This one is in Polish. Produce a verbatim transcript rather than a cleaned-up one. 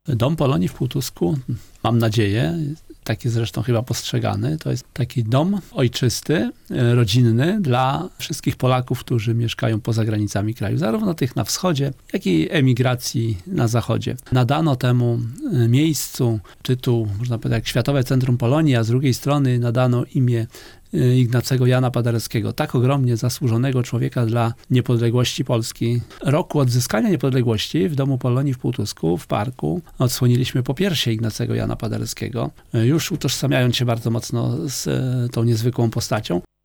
Dom Polonii w Półtusku, mam nadzieję, taki zresztą chyba postrzegany, to jest taki dom ojczysty, rodzinny dla wszystkich Polaków, którzy mieszkają poza granicami kraju, zarówno tych na wschodzie, jak i emigracji na zachodzie. Nadano temu miejscu tytuł, można powiedzieć, jak Światowe Centrum Polonii, a z drugiej strony nadano imię Ignacego Jana Paderewskiego, tak ogromnie zasłużonego człowieka dla niepodległości Polski. Roku odzyskania niepodległości w Domu Polonii w Półtusku, w parku, odsłoniliśmy po piersie Ignacego Jana Paderewskiego, już utożsamiając się bardzo mocno z tą niezwykłą postacią.